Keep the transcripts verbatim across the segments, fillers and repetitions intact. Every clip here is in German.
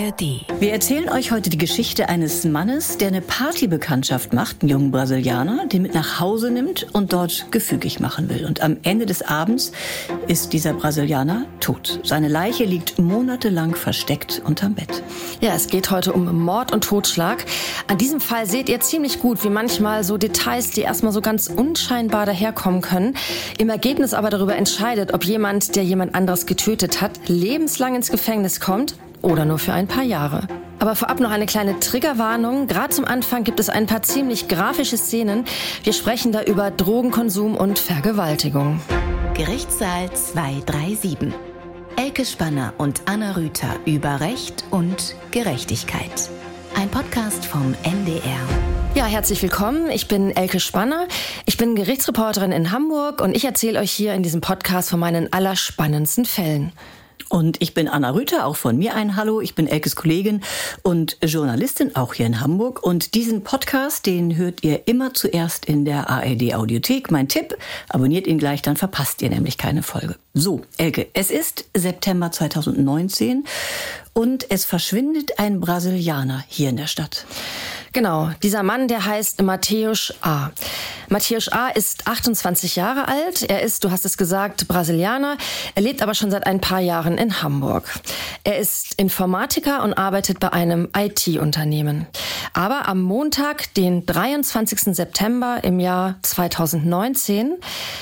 R D. Wir erzählen euch heute die Geschichte eines Mannes, der eine Partybekanntschaft macht, einen jungen Brasilianer, den mit nach Hause nimmt und dort gefügig machen will. Und am Ende des Abends ist dieser Brasilianer tot. Seine Leiche liegt monatelang versteckt unterm Bett. Ja, es geht heute um Mord und Totschlag. An diesem Fall seht ihr ziemlich gut, wie manchmal so Details, die erstmal so ganz unscheinbar daherkommen können, im Ergebnis aber darüber entscheidet, ob jemand, der jemand anderes getötet hat, lebenslang ins Gefängnis kommt oder nur für ein paar Jahre. Aber vorab noch eine kleine Triggerwarnung. Gerade zum Anfang gibt es ein paar ziemlich grafische Szenen. Wir sprechen da über Drogenkonsum und Vergewaltigung. Gerichtssaal zwei drei sieben. Elke Spanner und Anna Rüther über Recht und Gerechtigkeit. Ein Podcast vom N D R. Ja, herzlich willkommen. Ich bin Elke Spanner. Ich bin Gerichtsreporterin in Hamburg und ich erzähle euch hier in diesem Podcast von meinen allerspannendsten Fällen. Und ich bin Anna Rüther, auch von mir ein Hallo. Ich bin Elkes Kollegin und Journalistin, auch hier in Hamburg. Und diesen Podcast, den hört ihr immer zuerst in der A R D-Audiothek. Mein Tipp, abonniert ihn gleich, dann verpasst ihr nämlich keine Folge. So, Elke, es ist September zweitausendneunzehn und es verschwindet ein Brasilianer hier in der Stadt. Genau, dieser Mann, der heißt Mateus A. Mateus A. ist achtundzwanzig Jahre alt. Er ist, du hast es gesagt, Brasilianer. Er lebt aber schon seit ein paar Jahren in Hamburg. Er ist Informatiker und arbeitet bei einem I T-Unternehmen. Aber am Montag, den dreiundzwanzigsten September im Jahr zweitausendneunzehn,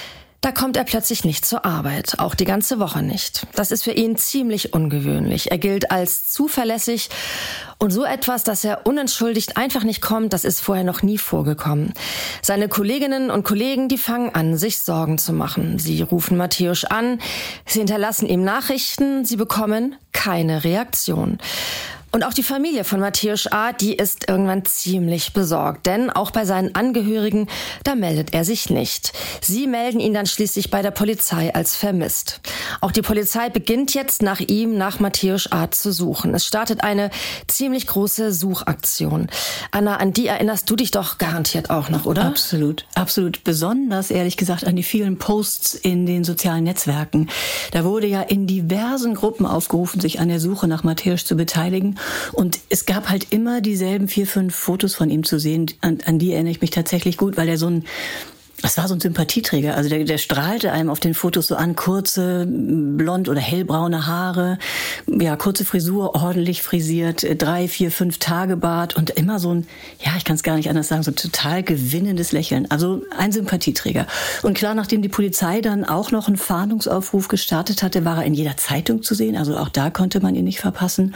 da kommt er plötzlich nicht zur Arbeit, auch die ganze Woche nicht. Das ist für ihn ziemlich ungewöhnlich. Er gilt als zuverlässig und so etwas, dass er unentschuldigt einfach nicht kommt, das ist vorher noch nie vorgekommen. Seine Kolleginnen und Kollegen, die fangen an, sich Sorgen zu machen. Sie rufen Mateus an, sie hinterlassen ihm Nachrichten, sie bekommen keine Reaktion. Und auch die Familie von Mateus A., die ist irgendwann ziemlich besorgt. Denn auch bei seinen Angehörigen, da meldet er sich nicht. Sie melden ihn dann schließlich bei der Polizei als vermisst. Auch die Polizei beginnt jetzt nach ihm, nach Mateus A. zu suchen. Es startet eine ziemlich große Suchaktion. Anna, an die erinnerst du dich doch garantiert auch noch, oder? Absolut, absolut. Besonders, ehrlich gesagt, an die vielen Posts in den sozialen Netzwerken. Da wurde ja in diversen Gruppen aufgerufen, sich an der Suche nach Mateus zu beteiligen. Und es gab halt immer dieselben vier, fünf Fotos von ihm zu sehen. An, an die erinnere ich mich tatsächlich gut, weil er so ein, das war so ein Sympathieträger. Also der, der strahlte einem auf den Fotos so an, kurze, blond oder hellbraune Haare, ja, kurze Frisur, ordentlich frisiert, drei, vier, fünf Tage Bart und immer so ein, ja, ich kann es gar nicht anders sagen, so ein total gewinnendes Lächeln. Also ein Sympathieträger. Und klar, nachdem die Polizei dann auch noch einen Fahndungsaufruf gestartet hatte, war er in jeder Zeitung zu sehen. Also auch da konnte man ihn nicht verpassen.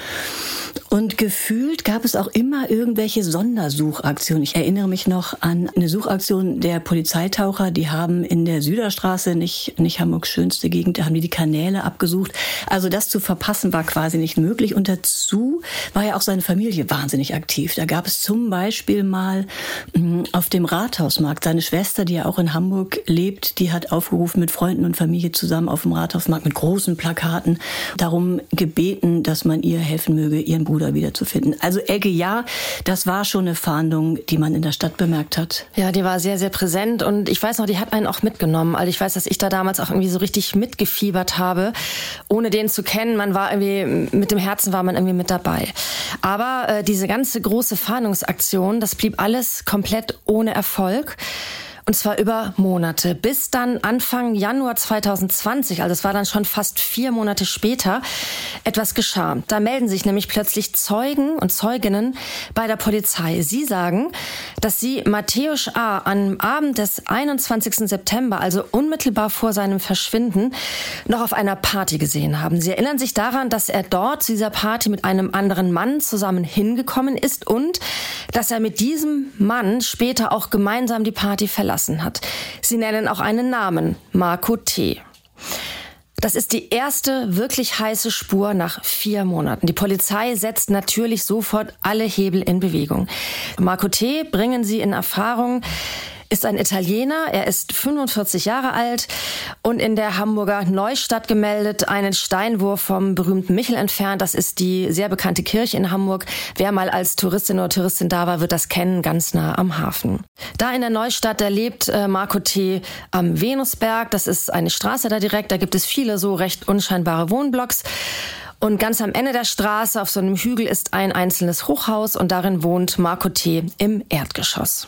Und gefühlt gab es auch immer irgendwelche Sondersuchaktionen. Ich erinnere mich noch an eine Suchaktion der Polizeitaucher. Die haben in der Süderstraße, nicht, nicht Hamburgs schönste Gegend, da haben die die Kanäle abgesucht. Also das zu verpassen war quasi nicht möglich. Und dazu war ja auch seine Familie wahnsinnig aktiv. Da gab es zum Beispiel mal mh, auf dem Rathausmarkt seine Schwester, die ja auch in Hamburg lebt, die hat aufgerufen, mit Freunden und Familie zusammen auf dem Rathausmarkt mit großen Plakaten darum gebeten, dass man ihr helfen möge, ihren Bruder wiederzufinden. Also Elke, ja, das war schon eine Fahndung, die man in der Stadt bemerkt hat. Ja, die war sehr, sehr präsent und ich weiß noch, die hat einen auch mitgenommen. Also ich weiß, dass ich da damals auch irgendwie so richtig mitgefiebert habe, ohne den zu kennen. Man war irgendwie, mit dem Herzen war man irgendwie mit dabei. Aber äh, diese ganze große Fahndungsaktion, das blieb alles komplett ohne Erfolg. Und zwar über Monate, bis dann Anfang Januar zweitausendzwanzig, also es war dann schon fast vier Monate später, etwas geschah. Da melden sich nämlich plötzlich Zeugen und Zeuginnen bei der Polizei. Sie sagen, dass sie Mateus A. am Abend des einundzwanzigsten September, also unmittelbar vor seinem Verschwinden, noch auf einer Party gesehen haben. Sie erinnern sich daran, dass er dort zu dieser Party mit einem anderen Mann zusammen hingekommen ist und dass er mit diesem Mann später auch gemeinsam die Party verlassen hat. Sie nennen auch einen Namen, Marco T. Das ist die erste wirklich heiße Spur nach vier Monaten. Die Polizei setzt natürlich sofort alle Hebel in Bewegung. Marco T. bringen sie in Erfahrung, ist ein Italiener, er ist fünfundvierzig Jahre alt und in der Hamburger Neustadt gemeldet, einen Steinwurf vom berühmten Michel entfernt. Das ist die sehr bekannte Kirche in Hamburg. Wer mal als Touristin oder Touristin da war, wird das kennen, ganz nah am Hafen. Da in der Neustadt, da lebt äh, Marco T. am Venusberg. Das ist eine Straße da direkt, da gibt es viele so recht unscheinbare Wohnblocks. Und ganz am Ende der Straße auf so einem Hügel ist ein einzelnes Hochhaus und darin wohnt Marco T. im Erdgeschoss.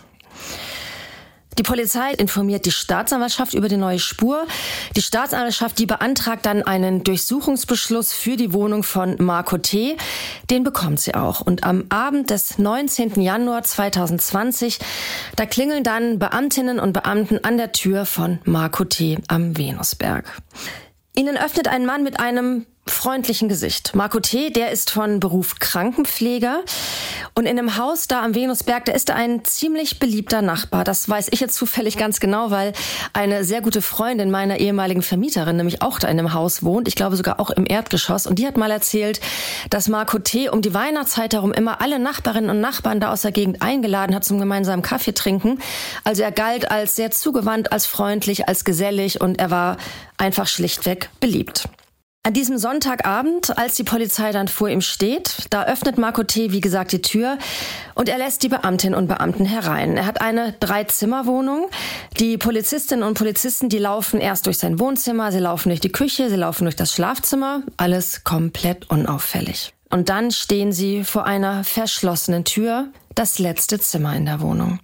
Die Polizei informiert die Staatsanwaltschaft über die neue Spur. Die Staatsanwaltschaft, die beantragt dann einen Durchsuchungsbeschluss für die Wohnung von Marco T. Den bekommt sie auch. Und am Abend des neunzehnten Januar zweitausendzwanzig, da klingeln dann Beamtinnen und Beamten an der Tür von Marco T. am Venusberg. Ihnen öffnet ein Mann mit einem freundlichen Gesicht. Marco T., der ist von Beruf Krankenpfleger. Und in einem Haus da am Venusberg, da ist er ein ziemlich beliebter Nachbar. Das weiß ich jetzt zufällig ganz genau, weil eine sehr gute Freundin meiner ehemaligen Vermieterin nämlich auch da in einem Haus wohnt. Ich glaube sogar auch im Erdgeschoss. Und die hat mal erzählt, dass Marco T. um die Weihnachtszeit herum immer alle Nachbarinnen und Nachbarn da aus der Gegend eingeladen hat zum gemeinsamen Kaffee trinken. Also er galt als sehr zugewandt, als freundlich, als gesellig und er war einfach schlichtweg beliebt. An diesem Sonntagabend, als die Polizei dann vor ihm steht, da öffnet Marco T., wie gesagt, die Tür und er lässt die Beamtinnen und Beamten herein. Er hat eine Drei-Zimmer-Wohnung. Die Polizistinnen und Polizisten, die laufen erst durch sein Wohnzimmer, sie laufen durch die Küche, sie laufen durch das Schlafzimmer. Alles komplett unauffällig. Und dann stehen sie vor einer verschlossenen Tür, das letzte Zimmer in der Wohnung.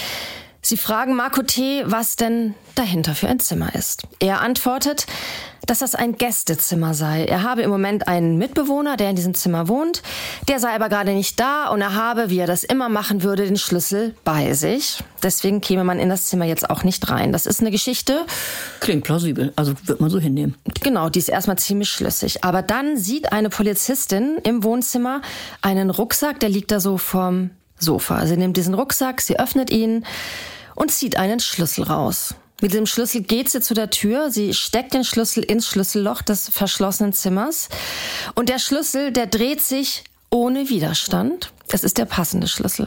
Sie fragen Marco T., was denn dahinter für ein Zimmer ist. Er antwortet, dass das ein Gästezimmer sei. Er habe im Moment einen Mitbewohner, der in diesem Zimmer wohnt. Der sei aber gerade nicht da und er habe, wie er das immer machen würde, den Schlüssel bei sich. Deswegen käme man in das Zimmer jetzt auch nicht rein. Das ist eine Geschichte. Klingt plausibel, also wird man so hinnehmen. Genau, die ist erstmal ziemlich schlüssig. Aber dann sieht eine Polizistin im Wohnzimmer einen Rucksack, der liegt da so vorm Sofa. Sie nimmt diesen Rucksack, sie öffnet ihn und zieht einen Schlüssel raus. Mit dem Schlüssel geht sie zu der Tür, sie steckt den Schlüssel ins Schlüsselloch des verschlossenen Zimmers und der Schlüssel, der dreht sich ohne Widerstand. Es ist der passende Schlüssel.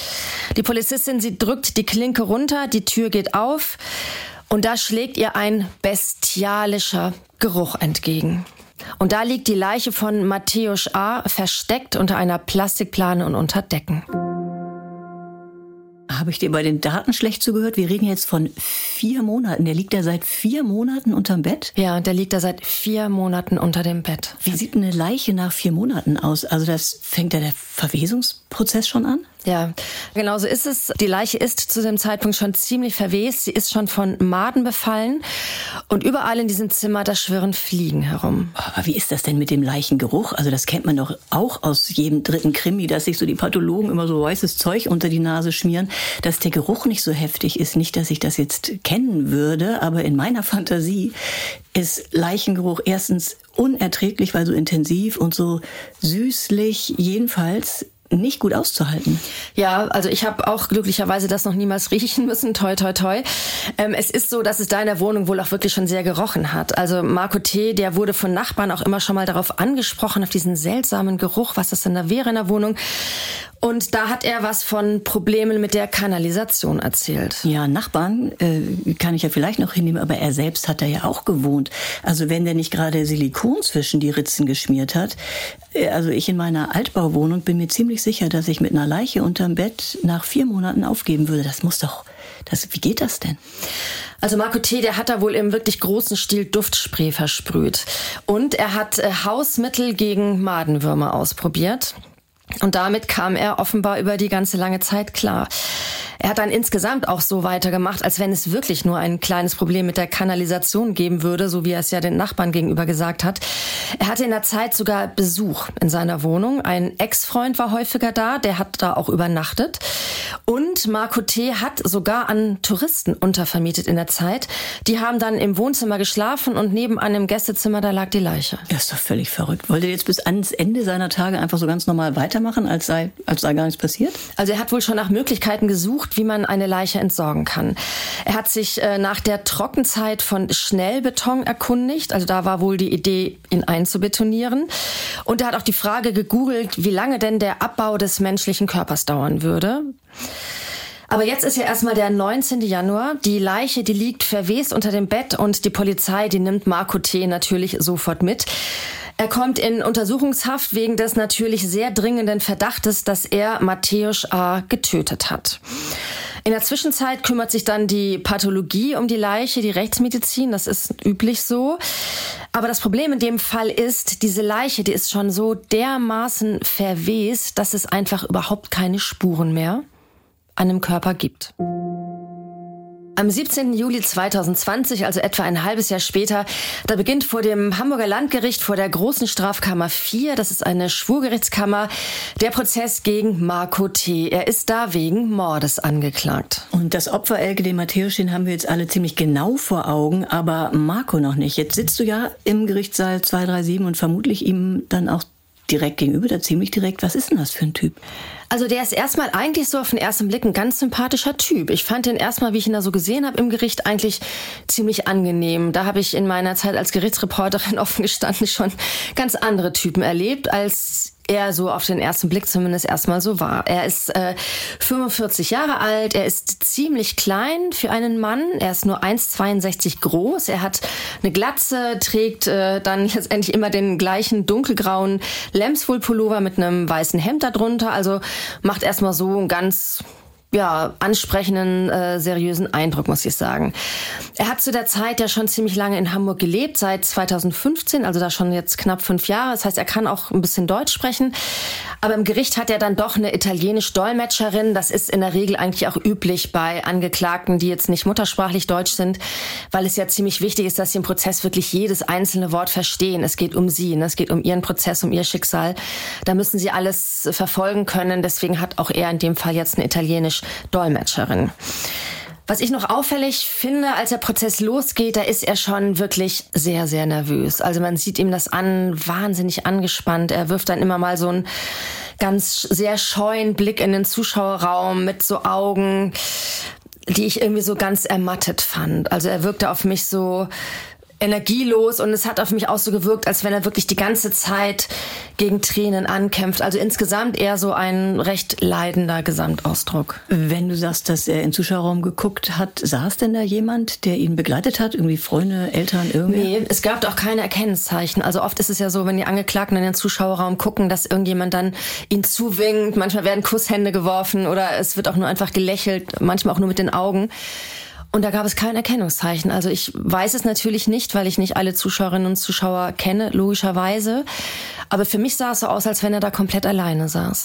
Die Polizistin, sie drückt die Klinke runter, die Tür geht auf und da schlägt ihr ein bestialischer Geruch entgegen. Und da liegt die Leiche von Mateusz A. versteckt unter einer Plastikplane und unter Decken. Habe ich dir bei den Daten schlecht zugehört? Wir reden jetzt von vier Monaten. Der liegt da seit vier Monaten unterm Bett? Ja, der liegt da seit vier Monaten unter dem Bett. Wie sieht eine Leiche nach vier Monaten aus? Also das fängt ja der Verwesungsprozess schon an? Ja, genau so ist es. Die Leiche ist zu dem Zeitpunkt schon ziemlich verwest. Sie ist schon von Maden befallen. Und überall in diesem Zimmer, da schwirren Fliegen herum. Aber wie ist das denn mit dem Leichengeruch? Also das kennt man doch auch aus jedem dritten Krimi, dass sich so die Pathologen immer so weißes Zeug unter die Nase schmieren, dass der Geruch nicht so heftig ist. Nicht, dass ich das jetzt kennen würde, aber in meiner Fantasie ist Leichengeruch erstens unerträglich, weil so intensiv und so süßlich, jedenfalls nicht gut auszuhalten. Ja, also ich habe auch glücklicherweise das noch niemals riechen müssen, toi toi toi. Ähm, es ist so, dass es da in der Wohnung wohl auch wirklich schon sehr gerochen hat. Also Marco T., der wurde von Nachbarn auch immer schon mal darauf angesprochen, auf diesen seltsamen Geruch, was das denn da wäre in der Wohnung. Und da hat er was von Problemen mit der Kanalisation erzählt. Ja, Nachbarn äh, kann ich ja vielleicht noch hinnehmen, aber er selbst hat da ja auch gewohnt. Also wenn der nicht gerade Silikon zwischen die Ritzen geschmiert hat. Äh, also ich in meiner Altbauwohnung bin mir ziemlich sicher, dass ich mit einer Leiche unterm Bett nach vier Monaten aufgeben würde. Das muss doch, das, wie geht das denn? Also Marco T., der hat da wohl im wirklich großen Stil Duftspray versprüht. Und er hat äh, Hausmittel gegen Madenwürmer ausprobiert. Und damit kam er offenbar über die ganze lange Zeit klar. Er hat dann insgesamt auch so weitergemacht, als wenn es wirklich nur ein kleines Problem mit der Kanalisation geben würde, so wie er es ja den Nachbarn gegenüber gesagt hat. Er hatte in der Zeit sogar Besuch in seiner Wohnung. Ein Ex-Freund war häufiger da, der hat da auch übernachtet. Und Marco T. hat sogar an Touristen untervermietet in der Zeit. Die haben dann im Wohnzimmer geschlafen und neben einem Gästezimmer, da lag die Leiche. Ja, ist doch völlig verrückt. Wollte er jetzt bis ans Ende seiner Tage einfach so ganz normal weitermachen, als sei, als sei gar nichts passiert? Also er hat wohl schon nach Möglichkeiten gesucht, wie man eine Leiche entsorgen kann. Er hat sich äh, nach der Trockenzeit von Schnellbeton erkundigt. Also da war wohl die Idee, ihn einzubetonieren. Und er hat auch die Frage gegoogelt, wie lange denn der Abbau des menschlichen Körpers dauern würde. Aber jetzt ist ja erstmal der neunzehnten Januar. Die Leiche, die liegt verwest unter dem Bett und die Polizei, die nimmt Marco T. natürlich sofort mit. Er kommt in Untersuchungshaft wegen des natürlich sehr dringenden Verdachtes, dass er Mateusz A. getötet hat. In der Zwischenzeit kümmert sich dann die Pathologie um die Leiche, die Rechtsmedizin, das ist üblich so. Aber das Problem in dem Fall ist, diese Leiche, die ist schon so dermaßen verwest, dass es einfach überhaupt keine Spuren mehr an dem Körper gibt. Am siebzehnten Juli zweitausendzwanzig, also etwa ein halbes Jahr später, da beginnt vor dem Hamburger Landgericht, vor der Großen Strafkammer vier, das ist eine Schwurgerichtskammer, der Prozess gegen Marco T. Er ist da wegen Mordes angeklagt. Und das Opfer Elke de Matthäus, den haben wir jetzt alle ziemlich genau vor Augen, aber Marco noch nicht. Jetzt sitzt du ja im Gerichtssaal zwei drei sieben und vermutlich ihm dann auch direkt gegenüber, da ziemlich direkt. Was ist denn das für ein Typ? Also der ist erstmal eigentlich so auf den ersten Blick ein ganz sympathischer Typ. Ich fand den erstmal, wie ich ihn da so gesehen habe im Gericht, eigentlich ziemlich angenehm. Da habe ich in meiner Zeit als Gerichtsreporterin offen gestanden schon ganz andere Typen erlebt, als er so auf den ersten Blick zumindest erstmal so war. Er ist äh, fünfundvierzig Jahre alt, er ist ziemlich klein für einen Mann, er ist nur eins Komma zweiundsechzig groß, er hat eine Glatze, trägt äh, dann letztendlich immer den gleichen dunkelgrauen Lambswool-Pullover mit einem weißen Hemd darunter, also macht erstmal so einen ganz ja, ansprechenden, äh, seriösen Eindruck, muss ich sagen. Er hat zu der Zeit ja schon ziemlich lange in Hamburg gelebt, seit zweitausendfünfzehn, also da schon jetzt knapp fünf Jahre. Das heißt, er kann auch ein bisschen Deutsch sprechen. Aber im Gericht hat er dann doch eine italienische Dolmetscherin. Das ist in der Regel eigentlich auch üblich bei Angeklagten, die jetzt nicht muttersprachlich deutsch sind, weil es ja ziemlich wichtig ist, dass sie im Prozess wirklich jedes einzelne Wort verstehen. Es geht um sie, ne? Es geht um ihren Prozess, um ihr Schicksal. Da müssen sie alles verfolgen können. Deswegen hat auch er in dem Fall jetzt eine italienische Dolmetscherin. Was ich noch auffällig finde, als der Prozess losgeht, da ist er schon wirklich sehr, sehr nervös. Also man sieht ihm das an, wahnsinnig angespannt. Er wirft dann immer mal so einen ganz sehr scheuen Blick in den Zuschauerraum mit so Augen, die ich irgendwie so ganz ermattet fand. Also er wirkte auf mich so energielos und es hat auf mich auch so gewirkt, als wenn er wirklich die ganze Zeit gegen Tränen ankämpft. Also insgesamt eher so ein recht leidender Gesamtausdruck. Wenn du sagst, dass er im Zuschauerraum geguckt hat, saß denn da jemand, der ihn begleitet hat? Irgendwie Freunde, Eltern, irgendwer? Nee, es gab auch keine Erkennungszeichen. Also oft ist es ja so, wenn die Angeklagten in den Zuschauerraum gucken, dass irgendjemand dann ihn zuwinkt. Manchmal werden Kusshände geworfen oder es wird auch nur einfach gelächelt, manchmal auch nur mit den Augen. Und da gab es kein Erkennungszeichen. Also ich weiß es natürlich nicht, weil ich nicht alle Zuschauerinnen und Zuschauer kenne, logischerweise. Aber für mich sah es so aus, als wenn er da komplett alleine saß.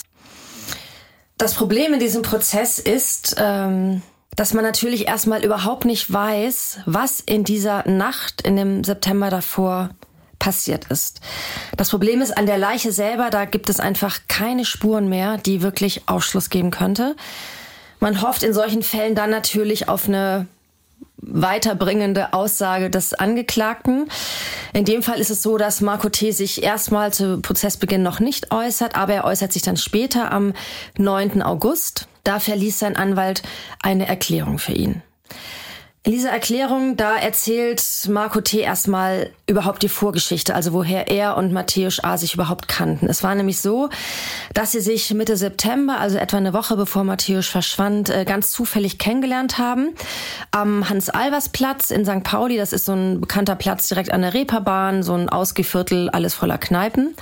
Das Problem in diesem Prozess ist, ähm, dass man natürlich erstmal überhaupt nicht weiß, was in dieser Nacht, in dem September davor passiert ist. Das Problem ist, an der Leiche selber, da gibt es einfach keine Spuren mehr, die wirklich Aufschluss geben könnte. Man hofft in solchen Fällen dann natürlich auf eine weiterbringende Aussage des Angeklagten. In dem Fall ist es so, dass Marco T. sich erstmal zu Prozessbeginn noch nicht äußert, aber er äußert sich dann später am neunten August. Da verließ sein Anwalt eine Erklärung für ihn. In dieser Erklärung, da erzählt Marco T. erstmal überhaupt die Vorgeschichte, also woher er und Matthäus A. sich überhaupt kannten. Es war nämlich so, dass sie sich Mitte September, also etwa eine Woche bevor Matthäus verschwand, ganz zufällig kennengelernt haben. Am Hans-Albers-Platz in Sankt Pauli, das ist so ein bekannter Platz direkt an der Reeperbahn, so ein Ausgeviertel, alles voller Kneipen.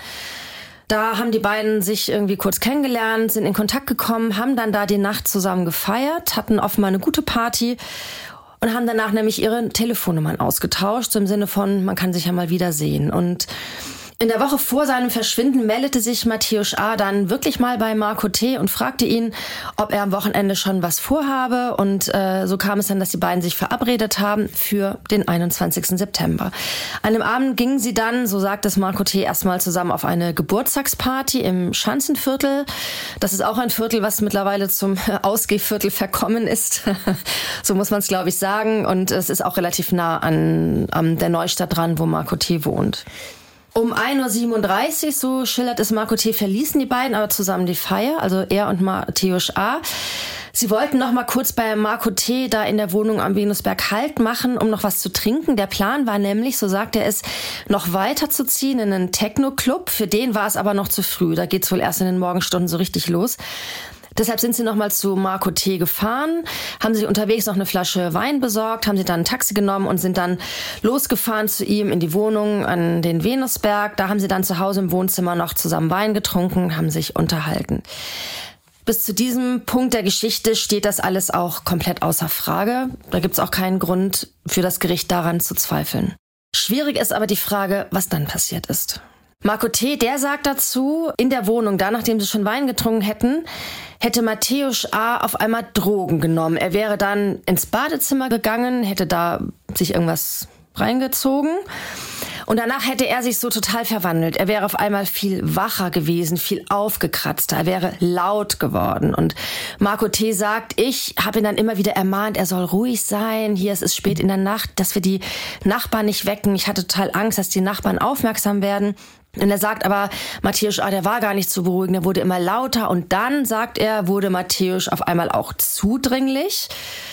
Da haben die beiden sich irgendwie kurz kennengelernt, sind in Kontakt gekommen, haben dann da die Nacht zusammen gefeiert, hatten offenbar eine gute Party und haben danach nämlich ihre Telefonnummern ausgetauscht, so im Sinne von, man kann sich ja mal wiedersehen. Und in der Woche vor seinem Verschwinden meldete sich Matthäus A. dann wirklich mal bei Marco T. und fragte ihn, ob er am Wochenende schon was vorhabe. Und äh, so kam es dann, dass die beiden sich verabredet haben für den einundzwanzigsten September. An dem Abend gingen sie dann, so sagt es Marco T., erstmal zusammen auf eine Geburtstagsparty im Schanzenviertel. Das ist auch ein Viertel, was mittlerweile zum Ausgehviertel verkommen ist. So muss man es, glaube ich, sagen. Und es ist auch relativ nah an, an der Neustadt dran, wo Marco T. wohnt. Um ein Uhr siebenunddreißig, so schildert es Marco T., verließen die beiden aber zusammen die Feier, also er und Matthäus A. Sie wollten noch mal kurz bei Marco T. da in der Wohnung am Venusberg Halt machen, um noch was zu trinken. Der Plan war nämlich, so sagt er es, noch weiter zu ziehen in einen Techno-Club. Für den war es aber noch zu früh. Da geht's wohl erst in den Morgenstunden so richtig los. Deshalb sind sie nochmal zu Marco T. gefahren, haben sich unterwegs noch eine Flasche Wein besorgt, haben sie dann ein Taxi genommen und sind dann losgefahren zu ihm in die Wohnung an den Venusberg. Da haben sie dann zu Hause im Wohnzimmer noch zusammen Wein getrunken, haben sich unterhalten. Bis zu diesem Punkt der Geschichte steht das alles auch komplett außer Frage. Da gibt's auch keinen Grund für das Gericht daran zu zweifeln. Schwierig ist aber die Frage, was dann passiert ist. Marco T., der sagt dazu, in der Wohnung, da nachdem sie schon Wein getrunken hätten, hätte Matthäus A. auf einmal Drogen genommen. Er wäre dann ins Badezimmer gegangen, hätte da sich irgendwas reingezogen. Und danach hätte er sich so total verwandelt. Er wäre auf einmal viel wacher gewesen, viel aufgekratzter. Er wäre laut geworden. Und Marco T. sagt, ich habe ihn dann immer wieder ermahnt, er soll ruhig sein. Hier, es ist spät in der Nacht, dass wir die Nachbarn nicht wecken. Ich hatte total Angst, dass die Nachbarn aufmerksam werden. Und er sagt aber, Matthäus, ah, der war gar nicht zu beruhigen, der wurde immer lauter. Und dann, sagt er, wurde Matthäus auf einmal auch zudringlich.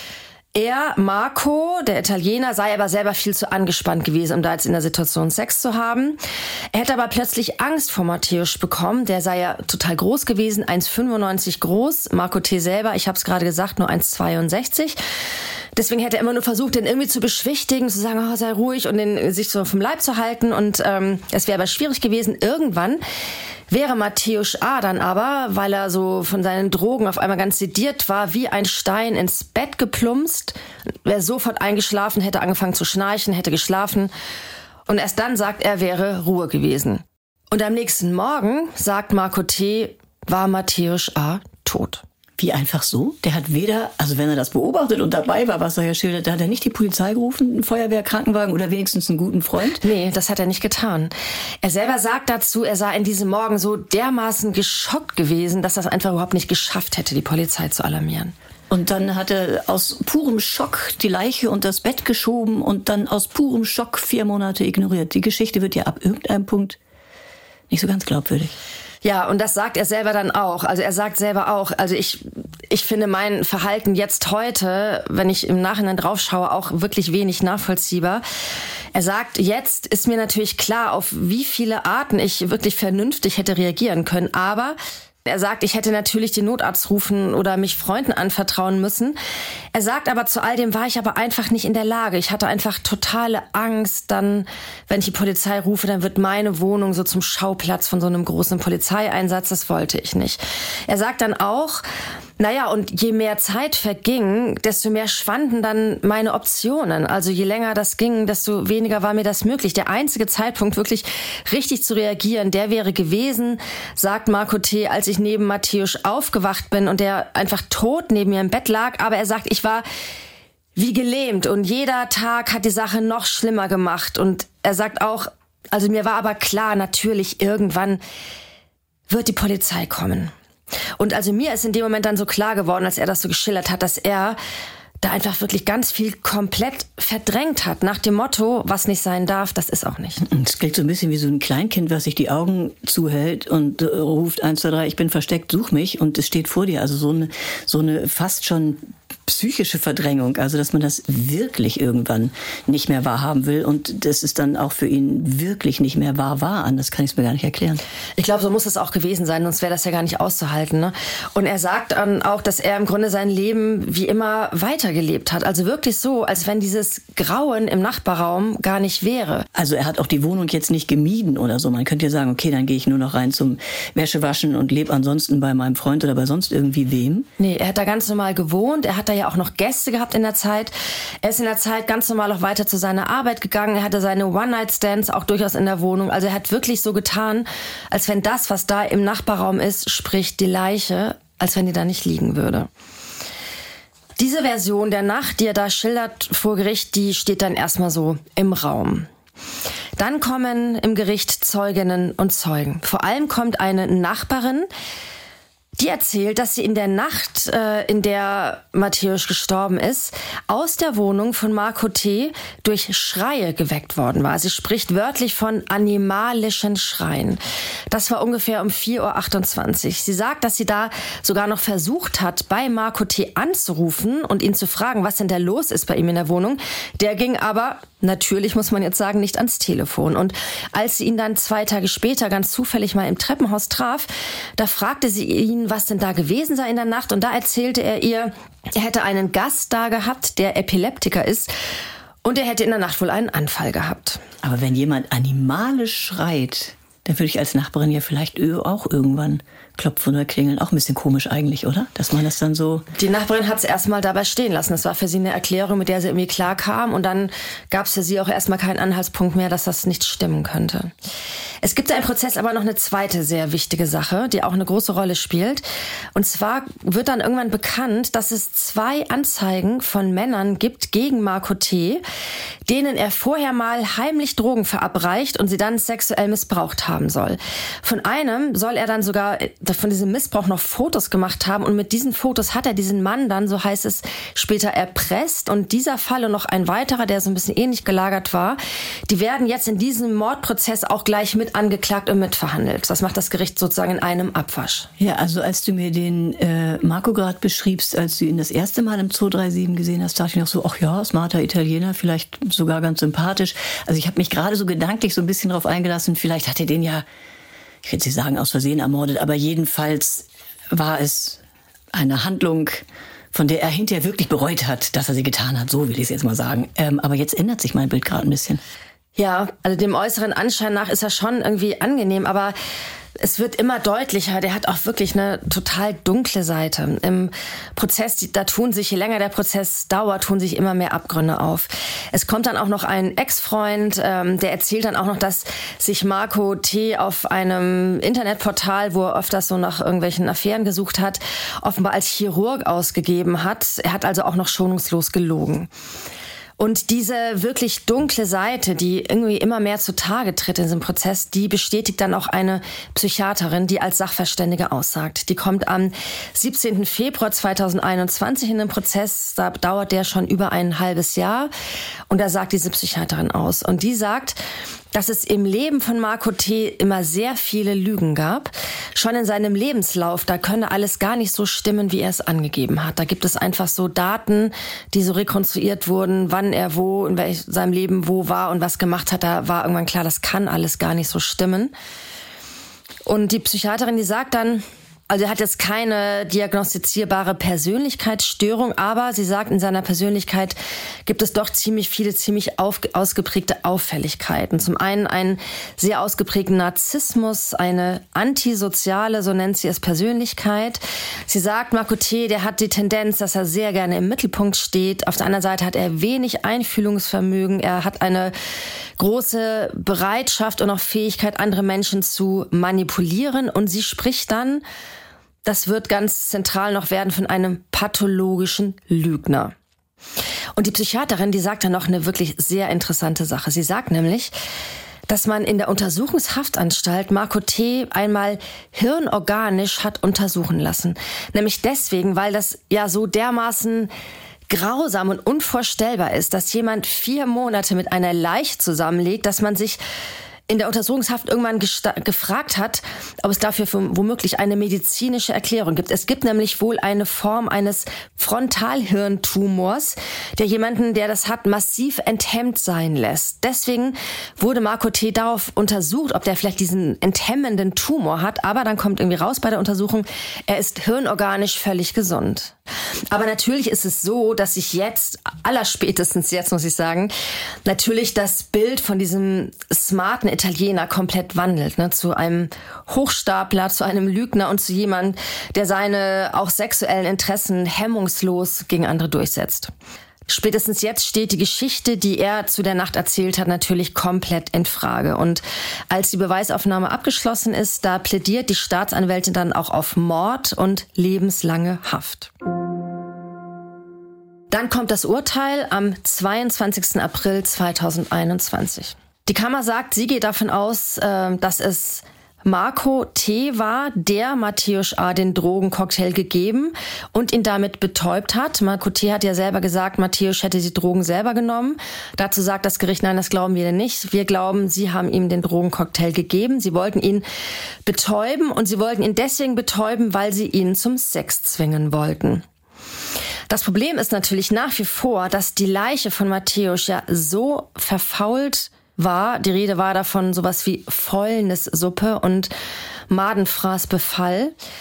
Er, Marco, der Italiener, sei aber selber viel zu angespannt gewesen, um da jetzt in der Situation Sex zu haben. Er hätte aber plötzlich Angst vor Matthäus bekommen. Der sei ja total groß gewesen, eins Komma fünfundneunzig groß. Marco T. selber, ich habe es gerade gesagt, nur eins Komma zweiundsechzig. Deswegen hätte er immer nur versucht, den irgendwie zu beschwichtigen, zu sagen, oh, sei ruhig und den sich so vom Leib zu halten. Und ähm, es wäre aber schwierig gewesen. Irgendwann wäre Matthäus A. dann aber, weil er so von seinen Drogen auf einmal ganz sediert war, wie ein Stein ins Bett geplumpst, wäre sofort eingeschlafen, hätte angefangen zu schnarchen, hätte geschlafen. Und erst dann sagt er, wäre Ruhe gewesen. Und am nächsten Morgen, sagt Marco T., war Matthäus A. tot. Wie einfach so? Der hat weder, also wenn er das beobachtet und dabei war, was er ja schildert, da hat er nicht die Polizei gerufen, einen Feuerwehr, Krankenwagen oder wenigstens einen guten Freund? Nee, das hat er nicht getan. Er selber sagt dazu, er sei in diesem Morgen so dermaßen geschockt gewesen, dass er es einfach überhaupt nicht geschafft hätte, die Polizei zu alarmieren. Und dann hat er aus purem Schock die Leiche unter das Bett geschoben und dann aus purem Schock vier Monate ignoriert. Die Geschichte wird ja ab irgendeinem Punkt nicht so ganz glaubwürdig. Ja, und das sagt er selber dann auch. Also er sagt selber auch, also ich, ich finde mein Verhalten jetzt heute, wenn ich im Nachhinein draufschaue, auch wirklich wenig nachvollziehbar. Er sagt, jetzt ist mir natürlich klar, auf wie viele Arten ich wirklich vernünftig hätte reagieren können, aber er sagt, ich hätte natürlich den Notarzt rufen oder mich Freunden anvertrauen müssen. Er sagt aber, zu all dem war ich aber einfach nicht in der Lage. Ich hatte einfach totale Angst, dann, wenn ich die Polizei rufe, dann wird meine Wohnung so zum Schauplatz von so einem großen Polizeieinsatz. Das wollte ich nicht. Er sagt dann auch, naja, und je mehr Zeit verging, desto mehr schwanden dann meine Optionen. Also je länger das ging, desto weniger war mir das möglich. Der einzige Zeitpunkt, wirklich richtig zu reagieren, der wäre gewesen, sagt Marco T., als ich neben Matthäus aufgewacht bin und der einfach tot neben mir im Bett lag. Aber er sagt, ich war wie gelähmt und jeder Tag hat die Sache noch schlimmer gemacht. Und er sagt auch, also mir war aber klar, natürlich irgendwann wird die Polizei kommen. Und also mir ist in dem Moment dann so klar geworden, als er das so geschildert hat, dass er da einfach wirklich ganz viel komplett verdrängt hat. Nach dem Motto, was nicht sein darf, das ist auch nicht. Es klingt so ein bisschen wie so ein Kleinkind, was sich die Augen zuhält und äh, ruft eins, zwei, drei, ich bin versteckt, such mich. Und es steht vor dir. Also so eine, so eine fast schon psychische Verdrängung, also dass man das wirklich irgendwann nicht mehr wahrhaben will und das ist dann auch für ihn wirklich nicht mehr wahr war. Anders kann ich es mir gar nicht erklären. Ich glaube, so muss es auch gewesen sein, sonst wäre das ja gar nicht auszuhalten. Ne? Und er sagt dann auch, dass er im Grunde sein Leben wie immer weitergelebt hat. Also wirklich so, als wenn dieses Grauen im Nachbarraum gar nicht wäre. Also er hat auch die Wohnung jetzt nicht gemieden oder so. Man könnte ja sagen, okay, dann gehe ich nur noch rein zum Wäschewaschen und lebe ansonsten bei meinem Freund oder bei sonst irgendwie wem. Nee, er hat da ganz normal gewohnt. Er hat da ja auch noch Gäste gehabt in der Zeit. Er ist in der Zeit ganz normal auch weiter zu seiner Arbeit gegangen. Er hatte seine One-Night-Stands auch durchaus in der Wohnung. Also er hat wirklich so getan, als wenn das, was da im Nachbarraum ist, sprich die Leiche, als wenn die da nicht liegen würde. Diese Version der Nacht, die er da schildert vor Gericht, die steht dann erstmal so im Raum. Dann kommen im Gericht Zeuginnen und Zeugen. Vor allem kommt eine Nachbarin, die erzählt, dass sie in der Nacht, äh, in der Matthäus gestorben ist, aus der Wohnung von Marco T. durch Schreie geweckt worden war. Sie spricht wörtlich von animalischen Schreien. Das war ungefähr um vier Uhr achtundzwanzig. Sie sagt, dass sie da sogar noch versucht hat, bei Marco T. anzurufen und ihn zu fragen, was denn da los ist bei ihm in der Wohnung. Der ging aber, natürlich muss man jetzt sagen, nicht ans Telefon. Und als sie ihn dann zwei Tage später ganz zufällig mal im Treppenhaus traf, da fragte sie ihn, was denn da gewesen sei in der Nacht. Und da erzählte er ihr, er hätte einen Gast da gehabt, der Epileptiker ist. Und er hätte in der Nacht wohl einen Anfall gehabt. Aber wenn jemand animalisch schreit, Dann würde ich als Nachbarin ja vielleicht auch irgendwann klopfen oder klingeln. Auch ein bisschen komisch eigentlich, oder? Dass man das dann so... Die Nachbarin hat es erstmal dabei stehen lassen. Das war für sie eine Erklärung, mit der sie irgendwie klar kam. Und dann gab es für sie auch erstmal keinen Anhaltspunkt mehr, dass das nicht stimmen könnte. Es gibt da im Prozess aber noch eine zweite sehr wichtige Sache, die auch eine große Rolle spielt. Und zwar wird dann irgendwann bekannt, dass es zwei Anzeigen von Männern gibt gegen Marco T., denen er vorher mal heimlich Drogen verabreicht und sie dann sexuell missbraucht haben soll. Von einem soll er dann sogar von diesem Missbrauch noch Fotos gemacht haben und mit diesen Fotos hat er diesen Mann dann, so heißt es, später erpresst. Und dieser Fall und noch ein weiterer, der so ein bisschen ähnlich gelagert war, die werden jetzt in diesem Mordprozess auch gleich mit angeklagt und mitverhandelt. Das macht das Gericht sozusagen in einem Abwasch. Ja, also als du mir den äh, Marco gerade beschriebst, als du ihn das erste Mal im Zoo siebenunddreißig gesehen hast, dachte ich noch so, ach ja, smarter Italiener, vielleicht sogar ganz sympathisch. Also ich habe mich gerade so gedanklich so ein bisschen drauf eingelassen, vielleicht hat er den ja, ich will nicht sagen aus Versehen ermordet, aber jedenfalls war es eine Handlung, von der er hinterher wirklich bereut hat, dass er sie getan hat. So will ich es jetzt mal sagen. Ähm, aber jetzt ändert sich mein Bild gerade ein bisschen. Ja, also dem äußeren Anschein nach ist er schon irgendwie angenehm, aber es wird immer deutlicher, der hat auch wirklich eine total dunkle Seite. Im Prozess, da tun sich, je länger der Prozess dauert, tun sich immer mehr Abgründe auf. Es kommt dann auch noch ein Ex-Freund, ähm, der erzählt dann auch noch, dass sich Marco T. auf einem Internetportal, wo er öfters so nach irgendwelchen Affären gesucht hat, offenbar als Chirurg ausgegeben hat. Er hat also auch noch schonungslos gelogen. Und diese wirklich dunkle Seite, die irgendwie immer mehr zutage tritt in diesem Prozess, die bestätigt dann auch eine Psychiaterin, die als Sachverständige aussagt. Die kommt am siebzehnten Februar zweitausendeinundzwanzig in den Prozess, da dauert der schon über ein halbes Jahr. Und da sagt diese Psychiaterin aus. Und die sagt, dass es im Leben von Marco T. immer sehr viele Lügen gab. Schon in seinem Lebenslauf, da könne alles gar nicht so stimmen, wie er es angegeben hat. Da gibt es einfach so Daten, die so rekonstruiert wurden, wann er wo, in welch, seinem Leben wo war und was gemacht hat. Da war irgendwann klar, das kann alles gar nicht so stimmen. Und die Psychiaterin, die sagt dann, also er hat jetzt keine diagnostizierbare Persönlichkeitsstörung, aber sie sagt, in seiner Persönlichkeit gibt es doch ziemlich viele, ziemlich auf, ausgeprägte Auffälligkeiten. Zum einen einen sehr ausgeprägten Narzissmus, eine antisoziale, so nennt sie es, Persönlichkeit. Sie sagt, Marco T., der hat die Tendenz, dass er sehr gerne im Mittelpunkt steht. Auf der anderen Seite hat er wenig Einfühlungsvermögen. Er hat eine große Bereitschaft und auch Fähigkeit, andere Menschen zu manipulieren. Und sie spricht dann, das wird ganz zentral noch werden, von einem pathologischen Lügner. Und die Psychiaterin, die sagt dann noch eine wirklich sehr interessante Sache. Sie sagt nämlich, dass man in der Untersuchungshaftanstalt Marco T. einmal hirnorganisch hat untersuchen lassen. Nämlich deswegen, weil das ja so dermaßen grausam und unvorstellbar ist, dass jemand vier Monate mit einer Leiche zusammenlegt, dass man sich in der Untersuchungshaft irgendwann gesta- gefragt hat, ob es dafür womöglich eine medizinische Erklärung gibt. Es gibt nämlich wohl eine Form eines Frontalhirntumors, der jemanden, der das hat, massiv enthemmt sein lässt. Deswegen wurde Marco T. darauf untersucht, ob der vielleicht diesen enthemmenden Tumor hat. Aber dann kommt irgendwie raus bei der Untersuchung, er ist hirnorganisch völlig gesund. Aber natürlich ist es so, dass sich jetzt, allerspätestens jetzt muss ich sagen, natürlich das Bild von diesem smarten Italiener komplett wandelt, ne, zu einem Hochstapler, zu einem Lügner und zu jemandem, der seine auch sexuellen Interessen hemmungslos gegen andere durchsetzt. Spätestens jetzt steht die Geschichte, die er zu der Nacht erzählt hat, natürlich komplett in Frage. Und als die Beweisaufnahme abgeschlossen ist, da plädiert die Staatsanwältin dann auch auf Mord und lebenslange Haft. Dann kommt das Urteil am zweiundzwanzigsten April zweitausendeinundzwanzig. Die Kammer sagt, sie geht davon aus, dass es Marco T. war, der Mateusz A. den Drogencocktail gegeben und ihn damit betäubt hat. Marco T. hat ja selber gesagt, Mateusz hätte die Drogen selber genommen. Dazu sagt das Gericht, nein, das glauben wir nicht. Wir glauben, sie haben ihm den Drogencocktail gegeben. Sie wollten ihn betäuben und sie wollten ihn deswegen betäuben, weil sie ihn zum Sex zwingen wollten. Das Problem ist natürlich nach wie vor, dass die Leiche von Mateusz ja so verfault war. Die Rede war davon sowas wie Fäulnissuppe und Madenfraßbefall,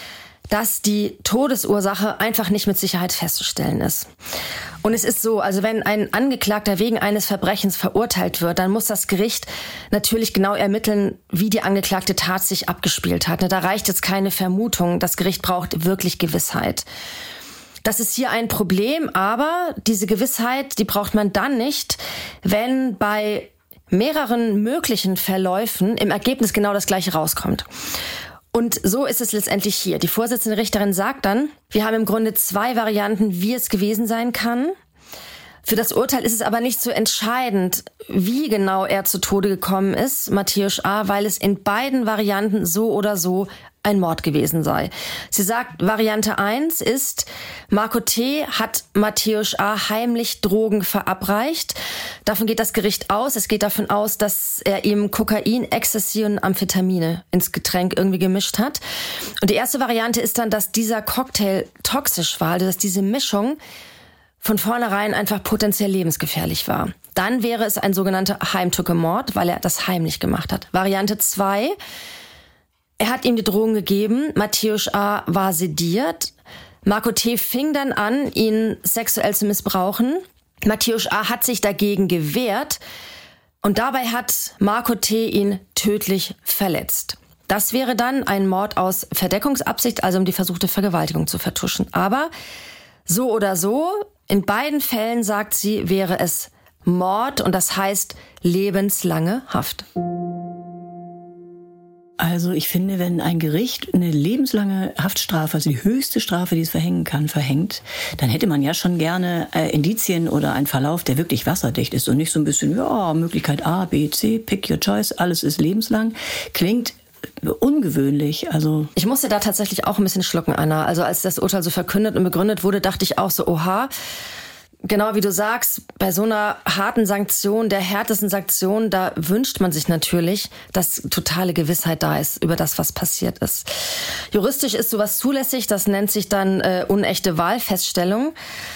dass die Todesursache einfach nicht mit Sicherheit festzustellen ist. Und es ist so, also wenn ein Angeklagter wegen eines Verbrechens verurteilt wird, dann muss das Gericht natürlich genau ermitteln, wie die angeklagte Tat sich abgespielt hat. Da reicht jetzt keine Vermutung. Das Gericht braucht wirklich Gewissheit. Das ist hier ein Problem, aber diese Gewissheit, die braucht man dann nicht, wenn bei mehreren möglichen Verläufen im Ergebnis genau das Gleiche rauskommt. Und so ist es letztendlich hier. Die Vorsitzende Richterin sagt dann, wir haben im Grunde zwei Varianten, wie es gewesen sein kann. Für das Urteil ist es aber nicht so entscheidend, wie genau er zu Tode gekommen ist, Matthäus A., weil es in beiden Varianten so oder so ein Mord gewesen sei. Sie sagt, Variante eins ist, Marco T. hat Matthäus A. heimlich Drogen verabreicht. Davon geht das Gericht aus. Es geht davon aus, dass er ihm Kokain, Ecstasy und Amphetamine ins Getränk irgendwie gemischt hat. Und die erste Variante ist dann, dass dieser Cocktail toxisch war, also dass diese Mischung von vornherein einfach potenziell lebensgefährlich war. Dann wäre es ein sogenannter Heimtücke-Mord, weil er das heimlich gemacht hat. Variante zwei, er hat ihm die Drogen gegeben, Matthäus A. war sediert, Marco T. fing dann an, ihn sexuell zu missbrauchen. Matthäus A. hat sich dagegen gewehrt und dabei hat Marco T. ihn tödlich verletzt. Das wäre dann ein Mord aus Verdeckungsabsicht, also um die versuchte Vergewaltigung zu vertuschen. Aber so oder so, in beiden Fällen, sagt sie, wäre es Mord und das heißt lebenslange Haft. Also ich finde, wenn ein Gericht eine lebenslange Haftstrafe, also die höchste Strafe, die es verhängen kann, verhängt, dann hätte man ja schon gerne äh, Indizien oder einen Verlauf, der wirklich wasserdicht ist und nicht so ein bisschen, ja, Möglichkeit A, B, C, pick your choice, alles ist lebenslang. Klingt ungewöhnlich, also. Ich musste da tatsächlich auch ein bisschen schlucken, Anna. Also als das Urteil so verkündet und begründet wurde, dachte ich auch so, oha. Genau wie du sagst, bei so einer harten Sanktion, der härtesten Sanktion, da wünscht man sich natürlich, dass totale Gewissheit da ist über das, was passiert ist. Juristisch ist sowas zulässig, das nennt sich dann äh, unechte Wahlfeststellung.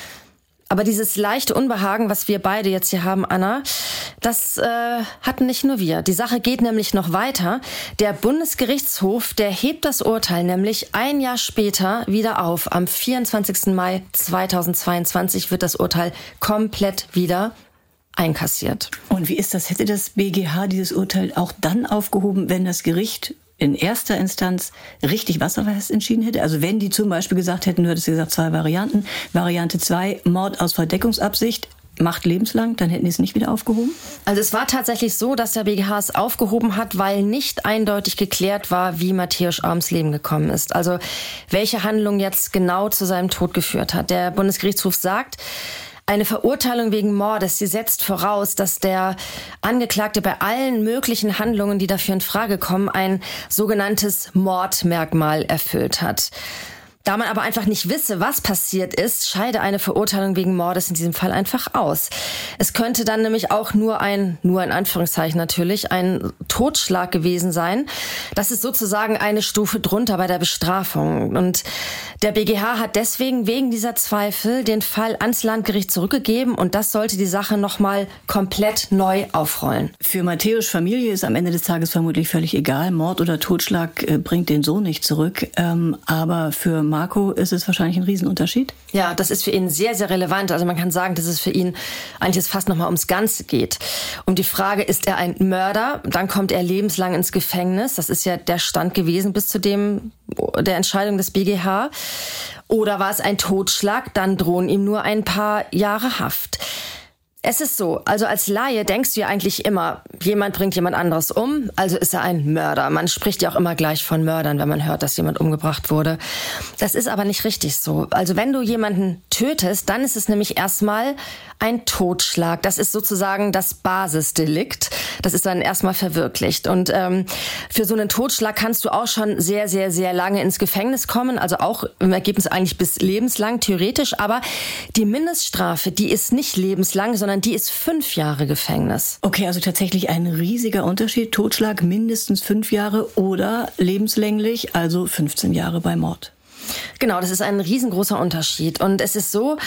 Aber dieses leichte Unbehagen, was wir beide jetzt hier haben, Anna, das äh, hatten nicht nur wir. Die Sache geht nämlich noch weiter. Der Bundesgerichtshof, der hebt das Urteil nämlich ein Jahr später wieder auf. Am vierundzwanzigsten Mai zweitausendzweiundzwanzig wird das Urteil komplett wieder einkassiert. Und wie ist das? Hätte das B G H dieses Urteil auch dann aufgehoben, wenn das Gericht in erster Instanz richtig wasserfest entschieden hätte? Also wenn die zum Beispiel gesagt hätten, du hattest gesagt, zwei Varianten. Variante zwei, Mord aus Verdeckungsabsicht, macht lebenslang, dann hätten die es nicht wieder aufgehoben? Also es war tatsächlich so, dass der B G H es aufgehoben hat, weil nicht eindeutig geklärt war, wie Matthäus A. ums Leben gekommen ist. Also welche Handlung jetzt genau zu seinem Tod geführt hat. Der Bundesgerichtshof sagt, eine Verurteilung wegen Mordes, sie setzt voraus, dass der Angeklagte bei allen möglichen Handlungen, die dafür in Frage kommen, ein sogenanntes Mordmerkmal erfüllt hat. Da man aber einfach nicht wisse, was passiert ist, scheide eine Verurteilung wegen Mordes in diesem Fall einfach aus. Es könnte dann nämlich auch nur ein, nur in Anführungszeichen natürlich, ein Totschlag gewesen sein. Das ist sozusagen eine Stufe drunter bei der Bestrafung. Und der B G H hat deswegen wegen dieser Zweifel den Fall ans Landgericht zurückgegeben und das sollte die Sache nochmal komplett neu aufrollen. Für Matthäus' Familie ist am Ende des Tages vermutlich völlig egal. Mord oder Totschlag äh, bringt den Sohn nicht zurück. Ähm, aber für Marco ist es wahrscheinlich ein Riesenunterschied. Ja, das ist für ihn sehr, sehr relevant. Also man kann sagen, dass es für ihn eigentlich jetzt fast nochmal ums Ganze geht. Um die Frage, ist er ein Mörder? Dann kommt er lebenslang ins Gefängnis. Das ist ja der Stand gewesen bis zu dem der Entscheidung des B G H. Oder war es ein Totschlag? Dann drohen ihm nur ein paar Jahre Haft. Es ist so, also als Laie denkst du ja eigentlich immer, jemand bringt jemand anderes um, also ist er ein Mörder. Man spricht ja auch immer gleich von Mördern, wenn man hört, dass jemand umgebracht wurde. Das ist aber nicht richtig so. Also wenn du jemanden tötest, dann ist es nämlich erstmal ein Totschlag. Das ist sozusagen das Basisdelikt. Das ist dann erstmal verwirklicht. Und ähm, für so einen Totschlag kannst du auch schon sehr, sehr, sehr lange ins Gefängnis kommen. Also auch im Ergebnis eigentlich bis lebenslang, theoretisch. Aber die Mindeststrafe, die ist nicht lebenslang, sondern die ist fünf Jahre Gefängnis. Okay, also tatsächlich ein riesiger Unterschied. Totschlag mindestens fünf Jahre oder lebenslänglich, also fünfzehn Jahre bei Mord. Genau, das ist ein riesengroßer Unterschied. Und es ist so,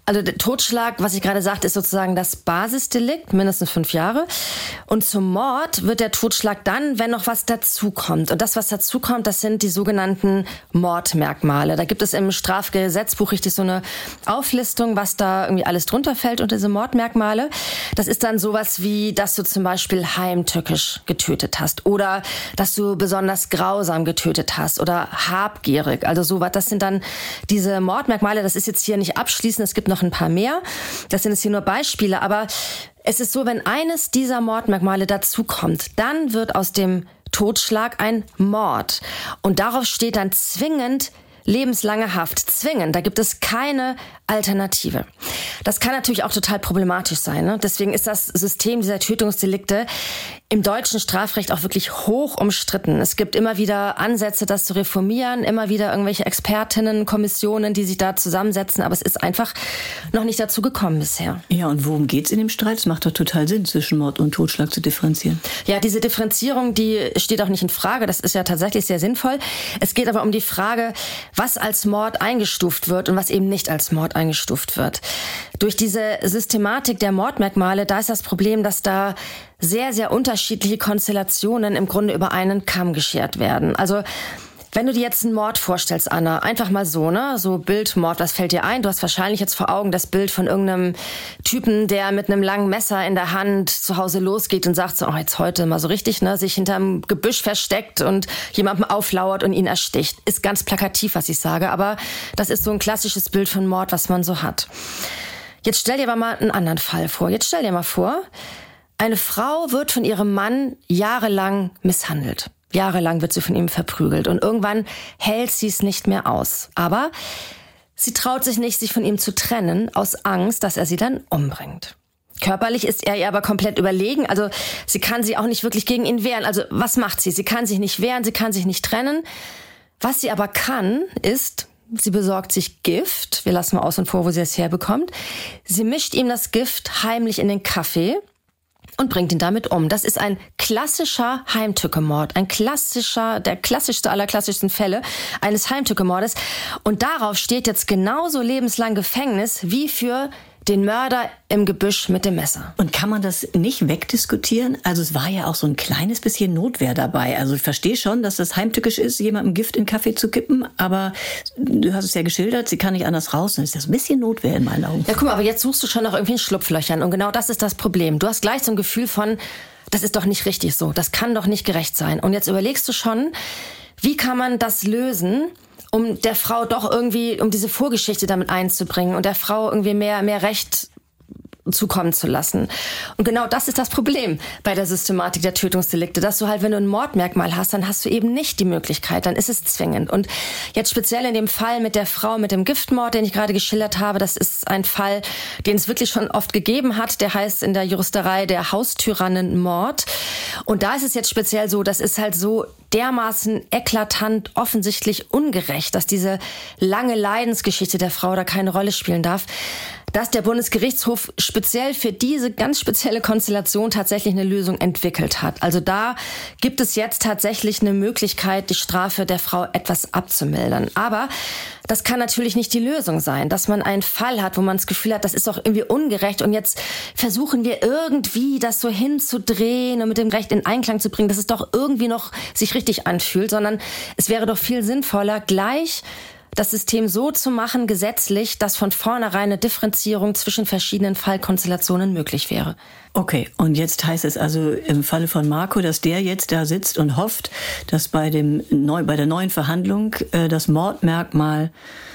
Also der Totschlag, was ich gerade sagte, ist sozusagen das Basisdelikt, mindestens fünf Jahre. Und zum Mord wird der Totschlag dann, wenn noch was dazukommt. Und das, was dazukommt, das sind die sogenannten Mordmerkmale. Da gibt es im Strafgesetzbuch richtig so eine Auflistung, was da irgendwie alles drunter fällt unter diese Mordmerkmale. Das ist dann sowas wie, dass du zum Beispiel heimtückisch getötet hast oder dass du besonders grausam getötet hast oder habgierig. Also sowas, das sind dann diese Mordmerkmale. Das ist jetzt hier nicht abschließend, es gibt noch ein paar mehr. Das sind jetzt hier nur Beispiele, aber es ist so, wenn eines dieser Mordmerkmale dazukommt, dann wird aus dem Totschlag ein Mord. Und darauf steht dann zwingend lebenslange Haft. Zwingend. Da gibt es keine Alternative. Das kann natürlich auch total problematisch sein. Ne? Deswegen ist das System dieser Tötungsdelikte im deutschen Strafrecht auch wirklich hoch umstritten. Es gibt immer wieder Ansätze, das zu reformieren, immer wieder irgendwelche Expertinnen, Kommissionen, die sich da zusammensetzen, aber es ist einfach noch nicht dazu gekommen bisher. Ja, und worum geht's in dem Streit? Es macht doch total Sinn, zwischen Mord und Totschlag zu differenzieren. Ja, diese Differenzierung, die steht auch nicht in Frage. Das ist ja tatsächlich sehr sinnvoll. Es geht aber um die Frage, was als Mord eingestuft wird und was eben nicht als Mord eingestuft wird. Durch diese Systematik der Mordmerkmale, da ist das Problem, dass da sehr, sehr unterschiedliche Konstellationen im Grunde über einen Kamm geschert werden. Also wenn du dir jetzt einen Mord vorstellst, Anna, einfach mal so, ne, so Bildmord, was fällt dir ein? Du hast wahrscheinlich jetzt vor Augen das Bild von irgendeinem Typen, der mit einem langen Messer in der Hand zu Hause losgeht und sagt so, oh, jetzt heute mal so richtig, ne, sich hinterm Gebüsch versteckt und jemandem auflauert und ihn ersticht. Ist ganz plakativ, was ich sage, aber das ist so ein klassisches Bild von Mord, was man so hat. Jetzt stell dir aber mal einen anderen Fall vor. Jetzt stell dir mal vor, eine Frau wird von ihrem Mann jahrelang misshandelt. Jahrelang wird sie von ihm verprügelt und irgendwann hält sie es nicht mehr aus. Aber sie traut sich nicht, sich von ihm zu trennen, aus Angst, dass er sie dann umbringt. Körperlich ist er ihr aber komplett überlegen, also sie kann sich auch nicht wirklich gegen ihn wehren. Also was macht sie? Sie kann sich nicht wehren, sie kann sich nicht trennen. Was sie aber kann, ist, sie besorgt sich Gift. Wir lassen mal außen vor, wo sie es herbekommt. Sie mischt ihm das Gift heimlich in den Kaffee und bringt ihn damit um. Das ist ein klassischer Heimtückemord, ein klassischer, der klassischste aller klassischsten Fälle eines Heimtückemordes. Und darauf steht jetzt genauso lebenslang Gefängnis wie für den Mörder im Gebüsch mit dem Messer. Und kann man das nicht wegdiskutieren? Also es war ja auch so ein kleines bisschen Notwehr dabei. Also ich verstehe schon, dass das heimtückisch ist, jemandem Gift in den Kaffee zu kippen, aber du hast es ja geschildert, sie kann nicht anders raus. Dann ist das ein bisschen Notwehr in meinen Augen. Ja, guck mal, aber jetzt suchst du schon nach irgendwelchen Schlupflöchern und genau das ist das Problem. Du hast gleich so ein Gefühl von, das ist doch nicht richtig so, das kann doch nicht gerecht sein. Und jetzt überlegst du schon, wie kann man das lösen, um der Frau doch irgendwie, um diese Vorgeschichte damit einzubringen und der Frau irgendwie mehr, mehr Recht zukommen zu lassen. Und genau das ist das Problem bei der Systematik der Tötungsdelikte, dass du halt, wenn du ein Mordmerkmal hast, dann hast du eben nicht die Möglichkeit, dann ist es zwingend. Und jetzt speziell in dem Fall mit der Frau mit dem Giftmord, den ich gerade geschildert habe, das ist ein Fall, den es wirklich schon oft gegeben hat, der heißt in der Juristerei der Haustyrannenmord. Und da ist es jetzt speziell so, das ist halt so dermaßen eklatant, offensichtlich ungerecht, dass diese lange Leidensgeschichte der Frau da keine Rolle spielen darf, dass der Bundesgerichtshof speziell für diese ganz spezielle Konstellation tatsächlich eine Lösung entwickelt hat. Also da gibt es jetzt tatsächlich eine Möglichkeit, die Strafe der Frau etwas abzumildern. Aber das kann natürlich nicht die Lösung sein, dass man einen Fall hat, wo man das Gefühl hat, das ist doch irgendwie ungerecht und jetzt versuchen wir irgendwie das so hinzudrehen und mit dem Recht in Einklang zu bringen, dass es doch irgendwie noch sich richtig anfühlt, sondern es wäre doch viel sinnvoller, gleich das System so zu machen, gesetzlich, dass von vornherein eine Differenzierung zwischen verschiedenen Fallkonstellationen möglich wäre. Okay, und jetzt heißt es also im Falle von Marco, dass der jetzt da sitzt und hofft, dass bei dem neu, bei der neuen Verhandlung äh, das Mordmerkmal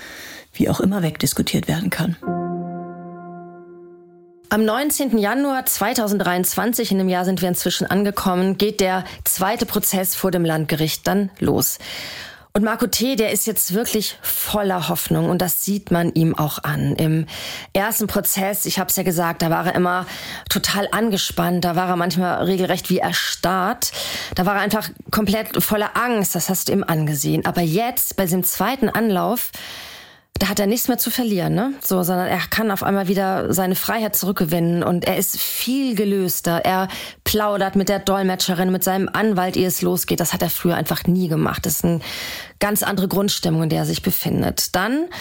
wie auch immer wegdiskutiert werden kann. Am neunzehnten Januar zweitausenddreiundzwanzig, in dem Jahr sind wir inzwischen angekommen, geht der zweite Prozess vor dem Landgericht dann los. Und Marco T., der ist jetzt wirklich voller Hoffnung und das sieht man ihm auch an. Im ersten Prozess, ich habe es ja gesagt, da war er immer total angespannt, da war er manchmal regelrecht wie erstarrt, da war er einfach komplett voller Angst, das hast du ihm angesehen. Aber jetzt, bei diesem zweiten Anlauf, da hat er nichts mehr zu verlieren, ne? So, sondern er kann auf einmal wieder seine Freiheit zurückgewinnen und er ist viel gelöster. Er plaudert mit der Dolmetscherin, mit seinem Anwalt, ehe es losgeht. Das hat er früher einfach nie gemacht. Das ist eine ganz andere Grundstimmung, in der er sich befindet. Dann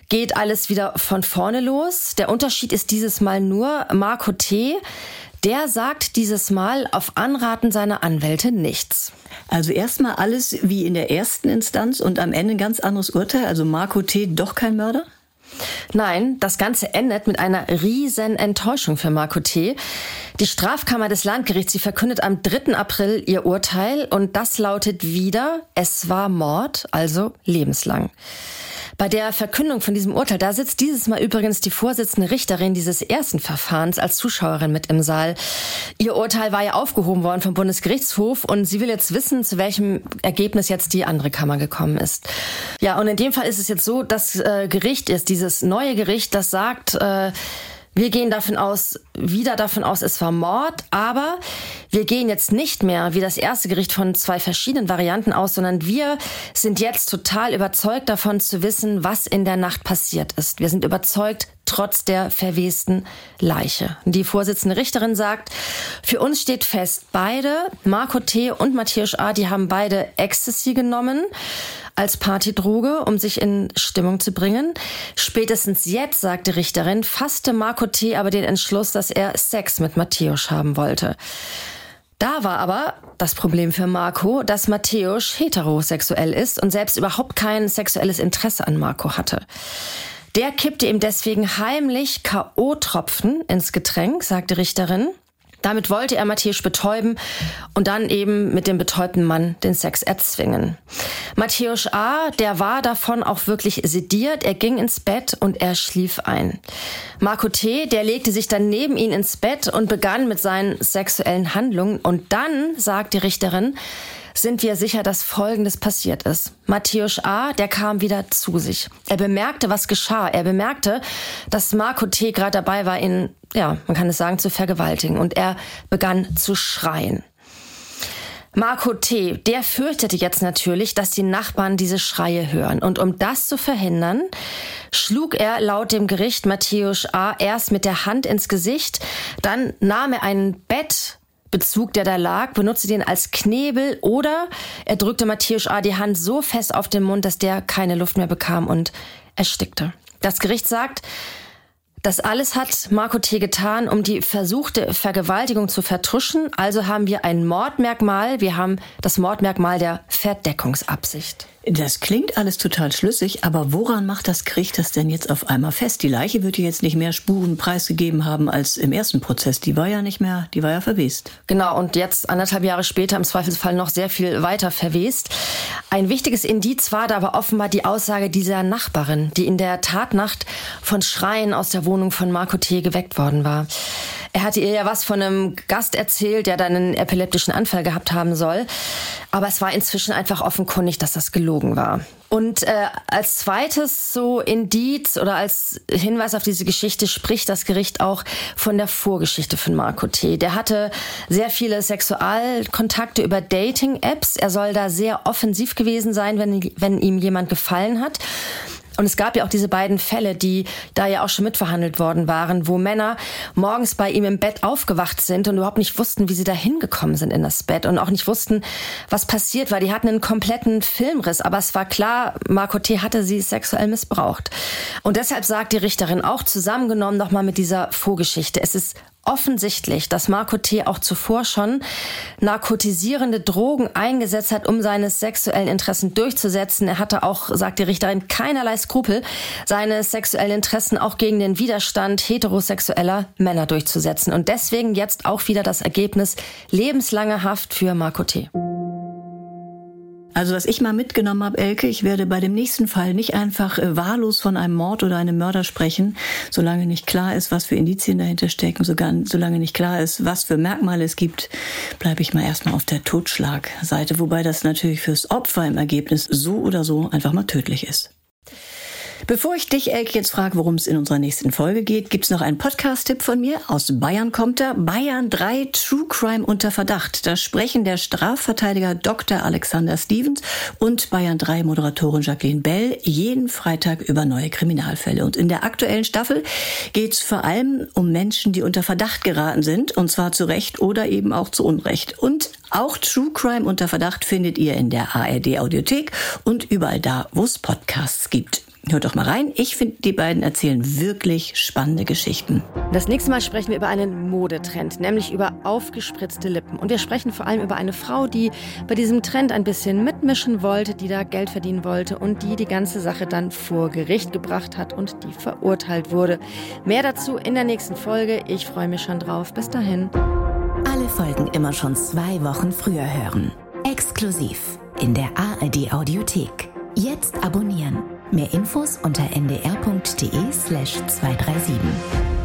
geht alles wieder von vorne los. Der Unterschied ist dieses Mal nur, Marco T., der sagt dieses Mal auf Anraten seiner Anwälte nichts. Also erstmal alles wie in der ersten Instanz und am Ende ein ganz anderes Urteil. Also Marco T. doch kein Mörder? Nein, das Ganze endet mit einer riesen Enttäuschung für Marco T. Die Strafkammer des Landgerichts, sie verkündet am dritten April ihr Urteil und das lautet wieder, es war Mord, also lebenslang. Bei der Verkündung von diesem Urteil, da sitzt dieses Mal übrigens die Vorsitzende Richterin dieses ersten Verfahrens als Zuschauerin mit im Saal. Ihr Urteil war ja aufgehoben worden vom Bundesgerichtshof und sie will jetzt wissen, zu welchem Ergebnis jetzt die andere Kammer gekommen ist. Ja, und in dem Fall ist es jetzt so, das äh, Gericht ist, dieses neue Gericht, das sagt, äh, wir gehen davon aus, wieder davon aus, es war Mord, aber wir gehen jetzt nicht mehr wie das erste Gericht von zwei verschiedenen Varianten aus, sondern wir sind jetzt total überzeugt davon zu wissen, was in der Nacht passiert ist. Wir sind überzeugt, trotz der verwesten Leiche. Die Vorsitzende Richterin sagt, für uns steht fest, beide, Marco T. und Matthäus A., die haben beide Ecstasy genommen als Partydroge, um sich in Stimmung zu bringen. Spätestens jetzt, sagt die Richterin, fasste Marco T. aber den Entschluss, dass er Sex mit Matthäus haben wollte. Da war aber das Problem für Marco, dass Matthäus heterosexuell ist und selbst überhaupt kein sexuelles Interesse an Marco hatte. Der kippte ihm deswegen heimlich K O-Tropfen ins Getränk, sagt die Richterin. Damit wollte er Matthäus betäuben und dann eben mit dem betäubten Mann den Sex erzwingen. Matthäus A., der war davon auch wirklich sediert. Er ging ins Bett und er schlief ein. Marco T., der legte sich dann neben ihn ins Bett und begann mit seinen sexuellen Handlungen. Und dann, sagt die Richterin, sind wir sicher, dass Folgendes passiert ist. Matthäus A., der kam wieder zu sich. Er bemerkte, was geschah. Er bemerkte, dass Marco T. gerade dabei war, ihn, ja, man kann es sagen, zu vergewaltigen. Und er begann zu schreien. Marco T., der fürchtete jetzt natürlich, dass die Nachbarn diese Schreie hören. Und um das zu verhindern, schlug er laut dem Gericht Matthäus A. erst mit der Hand ins Gesicht, dann nahm er einen Bett Bezug, der da lag, benutzte den als Knebel oder er drückte Matthäus A. die Hand so fest auf den Mund, dass der keine Luft mehr bekam und erstickte. Das Gericht sagt, das alles hat Marco T. getan, um die versuchte Vergewaltigung zu vertuschen. Also haben wir ein Mordmerkmal. Wir haben das Mordmerkmal der Verdeckungsabsicht. Das klingt alles total schlüssig, aber woran macht das Gericht das denn jetzt auf einmal fest? Die Leiche wird ja jetzt nicht mehr Spuren preisgegeben haben als im ersten Prozess. Die war ja nicht mehr, die war ja verwest. Genau, und jetzt anderthalb Jahre später im Zweifelsfall noch sehr viel weiter verwest. Ein wichtiges Indiz war da aber offenbar die Aussage dieser Nachbarin, die in der Tatnacht von Schreien aus der Wohnung von Marco T. geweckt worden war. Er hatte ihr ja was von einem Gast erzählt, der dann einen epileptischen Anfall gehabt haben soll. Aber es war inzwischen einfach offenkundig, dass das gelogen war. Und äh, als zweites so Indiz oder als Hinweis auf diese Geschichte spricht das Gericht auch von der Vorgeschichte von Marco T. Der hatte sehr viele Sexualkontakte über Dating-Apps. Er soll da sehr offensiv gewesen sein, wenn, wenn ihm jemand gefallen hat. Und es gab ja auch diese beiden Fälle, die da ja auch schon mitverhandelt worden waren, wo Männer morgens bei ihm im Bett aufgewacht sind und überhaupt nicht wussten, wie sie da hingekommen sind in das Bett und auch nicht wussten, was passiert war. Die hatten einen kompletten Filmriss, aber es war klar, Marco T. hatte sie sexuell missbraucht. Und deshalb sagt die Richterin auch zusammengenommen nochmal mit dieser Vorgeschichte, es ist offensichtlich, dass Marco T. auch zuvor schon narkotisierende Drogen eingesetzt hat, um seine sexuellen Interessen durchzusetzen. Er hatte auch, sagt die Richterin, keinerlei Skrupel, seine sexuellen Interessen auch gegen den Widerstand heterosexueller Männer durchzusetzen. Und deswegen jetzt auch wieder das Ergebnis lebenslange Haft für Marco T. Also was ich mal mitgenommen habe, Elke, ich werde bei dem nächsten Fall nicht einfach äh, wahllos von einem Mord oder einem Mörder sprechen, solange nicht klar ist, was für Indizien dahinter stecken, sogar, solange nicht klar ist, was für Merkmale es gibt, bleibe ich mal erstmal auf der Totschlagseite, wobei das natürlich fürs Opfer im Ergebnis so oder so einfach mal tödlich ist. Bevor ich dich, Elke, jetzt frage, worum es in unserer nächsten Folge geht, gibt's noch einen Podcast-Tipp von mir. Aus Bayern kommt er. Bayern drei True Crime unter Verdacht. Da sprechen der Strafverteidiger Doktor Alexander Stevens und Bayern drei Moderatorin Jacqueline Bell jeden Freitag über neue Kriminalfälle. Und in der aktuellen Staffel geht's vor allem um Menschen, die unter Verdacht geraten sind. Und zwar zu Recht oder eben auch zu Unrecht. Und auch True Crime unter Verdacht findet ihr in der A R D Audiothek und überall da, wo es Podcasts gibt. Hört doch mal rein. Ich finde, die beiden erzählen wirklich spannende Geschichten. Das nächste Mal sprechen wir über einen Modetrend, nämlich über aufgespritzte Lippen. Und wir sprechen vor allem über eine Frau, die bei diesem Trend ein bisschen mitmischen wollte, die da Geld verdienen wollte und die die ganze Sache dann vor Gericht gebracht hat und die verurteilt wurde. Mehr dazu in der nächsten Folge. Ich freue mich schon drauf. Bis dahin. Alle Folgen immer schon zwei Wochen früher hören. Exklusiv in der A R D Audiothek. Jetzt abonnieren. Mehr Infos unter n d r punkt d e slash zwei drei sieben.